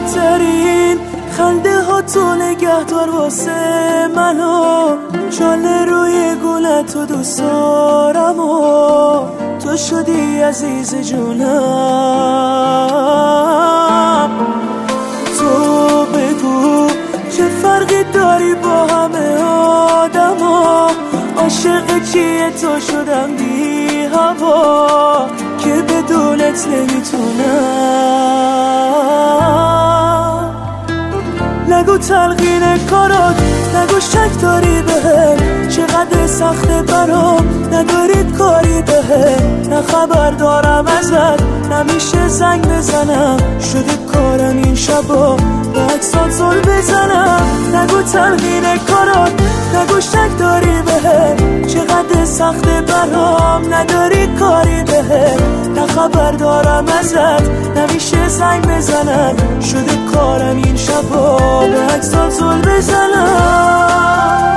زیباترین خنده ها تو نگهدار واسه منو، جاله روی گلت و دوست دارم و تو شدی عزیز جونم. تو بگو چه فرقی داری با همه آدم ها، عاشق چیه تو شدم بی هوا که بدونت نمیتونم. نگو تلقین کارات، نگو شک داری بهم، چقدر سخته برام ندارید کاری بهم. نه خبر دارم ازت نمیشه زنگ بزنم، شده کارم این شبا با عکسات زل بزنم. نگو تلقین کارات، نگو شک داری بهم، چقدر سخته برام نداری کاری بهم. نه خبر دارم ازت نمیشه زنگ بزنم، شده کارم این شبا به عکسات زل بزنم.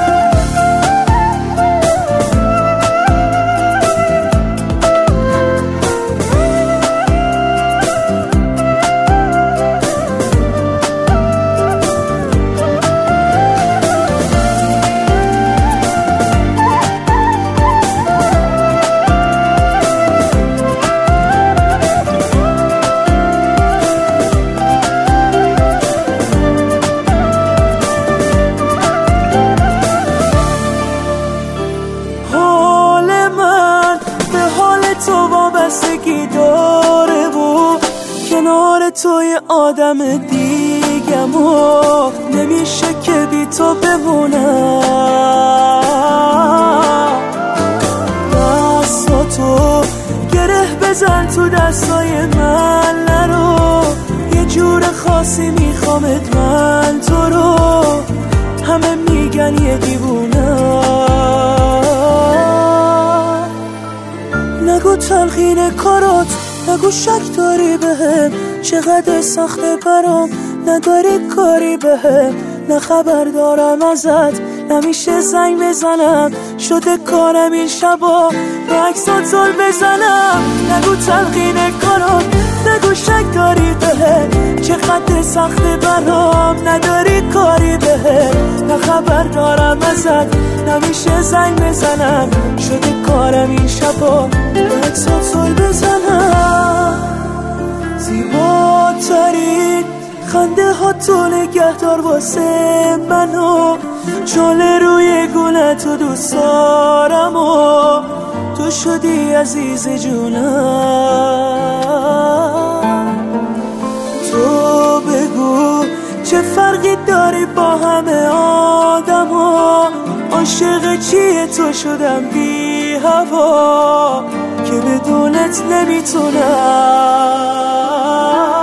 تو وابستگی داره و کنار تو یه آدم دیگم و نمیشه که بی تو بمونم. دستاتو گره بزن تو دستای من نرو، یه جور خاصی میخوامت من تو رو، همه میگن یه دیوونم. نگو تلقین کارات، نگو شک داری بهم، چقدر سخته برام نداری کاری بهم. نه خبر دارم ازت نمیشه زنگ بزنم، شده کارم این شبا به عکسات زل بزنم. نگو تلقین کارات، نگو شک داری بهم، چقدر سخته برام نداری کاری بهم. نه خبر دارم ازت نمیشه زنگ بزنم، شده کارم این شبا به عکسات زل بزنم. زیباترین خنده ها تو نگهدار واسه منو، جاله روی گلت و دوست دارم و تو شدی عزیز جونم. تو بگو چه فرقی داری با همه آدم ها، عاشق چیه تو شدم بی هوا که بدونت نمیتونم.